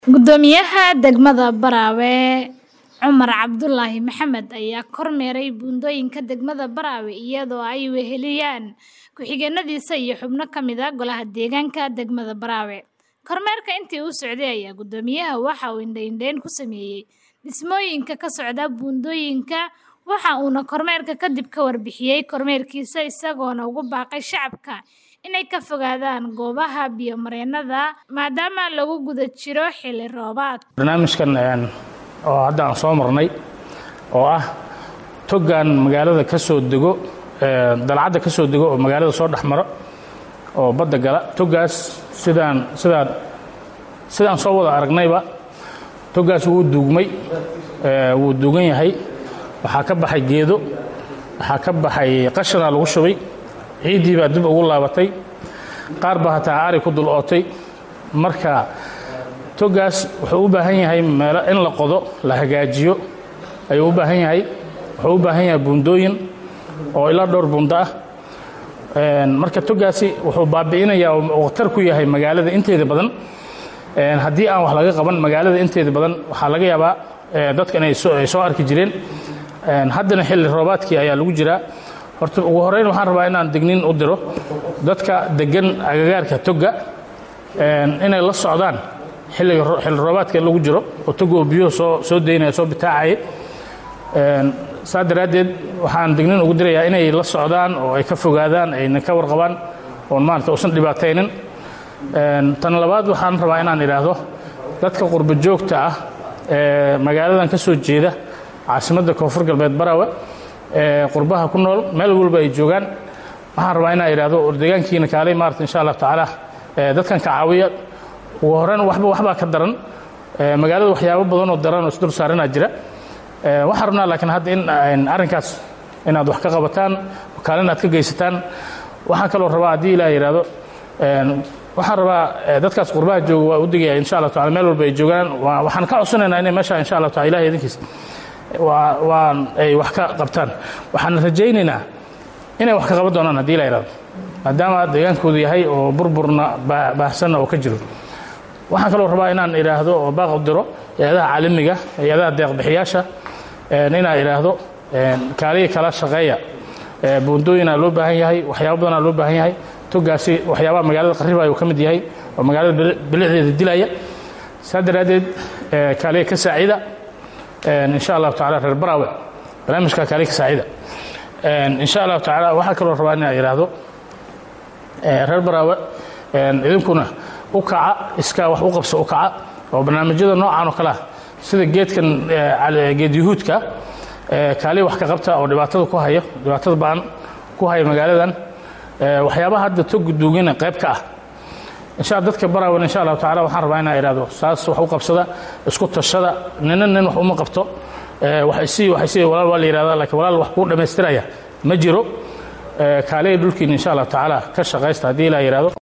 Gudoomiyaha degmada Barawe Cumar Cabdullaahi Maxamed ayaa kormeeray buundooyinka degmada Barawe iyadoo ay weheliyaan ku-xigeenadiisa iyo xubno ka mid ah golaha deegaanka degmada Barawe. Kormeerka intii uu socday ayaa gudoomiyaha waxa uu indho-indheyn ku sameeyay dhismooyinka ka socda buundooyinka waxa uuna kormeerka kadib ka warbixiyay kormeerkiisa isagoona ugu baaqay shacabka inay ka fogaadaan goobaha biyo-mareennada maadaama lagu guda jiro xilli roobaad. barnaamijkan oo hadda aan soo marnay oo ah togan magaalada ka soo dego dalcadda ka soo dego oo magaalada soo dhaxmaro oo badda gala togaas sidaan soo wada aragnayba togaas wuu duugmay wuu duugan yahay waxaa ka baxay geedo waxaa ka baxay qashin lagu shubay ciidii baa dib ugu laabatay qaar baa hataa ari ku dul ootay marka togaas wuxuu u baahan yahay meel in la qodo la hagaajiyo ayuu u baahan yahay wuxuu u baahan yahay buundooyin oo ilaa dhowr buundo ah marka togaasi wuxuu baabi'inayaa oo khatar ku yahay magaalada inteeda badan haddii aan wax laga qaban magaalada inteeda badan waxaa laga yaabaa dadka inay soo arki jireen haddana xilli roobaadkii ayaa lagu jiraa horta ugu horeyn waxaan rabaa inaan digniin u diro dadka degan agagaarka toga inay la socdaan xilli roobaadka lagu jiro oo togo biyo soo deynaya soo bitaacay saa daraadeed waxaan digniin ugu dirayaa inay la socdaan oo ay ka fogaadaan ayna ka warqabaan oo maanta uusan dhibaataynin tan labaad waxaan rabaa inaan idhaahdo dadka qurbo joogta ah magaaladan ka soo jeeda caasimadda koonfur galbeed Barawe qurbaha ku nool meel walba ay joogaan waxaan rabaa inaan idhaahdo deegaankiina kaalay maarta insha Allah taala dadkan ka caawiya ugu horreyn waxba ka daran magaalada waxyaabo badan oo daran oo isdul saarana jira waxaan rabnaa laakiin hadda in arrinkaas inaad wax ka qabataan kaalin aad ka geysataan waxaan kaloo rabaa haddii Ilaahay yiraahdo waxaan rabaa dadkaas qurbaha jooga waa u digaya insha Allah taala meel walba ay joogaan waxaan ka codsanaynaa inay meesha insha Allah taala Ilaahay idinkiisa waan ay wax ka qabtaan waxaan rajaynaynaa inay wax ka qaban doonaan haddii la yiraahdo maadaama deegaankoodu yahay oo burburna baahsan oo ka jiro waxaan kaloo rabaa inaan idhaahdo oo baaq u diro hay'adaha caalamiga hay'adaha deeq-bixiyaasha inaan idhaahdo kaaliye kala shaqeeya buundooyina loo baahan yahay waxyaabo badan loo baahan yahay togaasi waxyaabaha magaalada qariba ayuu ka mid yahay oo magaalada bilicdeeda dilaya saa daraadeed kaaliye ka saacida إن شاء الله تعالى في البراوة برنامج كاليك سعيدة إن شاء الله تعالى واحد كله ربنا يراهدو في البراوة إذا كنا وقع إسكا وقبس وقع وبرنامج هذا نوع عنه كله سيد جيت كان على جيد يهود كالي وحكي قبته أو دبعته كوهية دبعته بان كوهية مجالدا وحيابها هذا تجدوجين قيب إن شاء الله دتك Barawe إن شاء الله تعالى waxaan rabaa inaan iraado saas wax u qabsada isku tashada nin wax uma qabto waxay walaal waa la yiraahdaa laakiin walaal wax ku dhameystiraya ma jiro kaalay dhulkiin إن شاء الله تعالى ka shaqeysta hadii la yiraahdo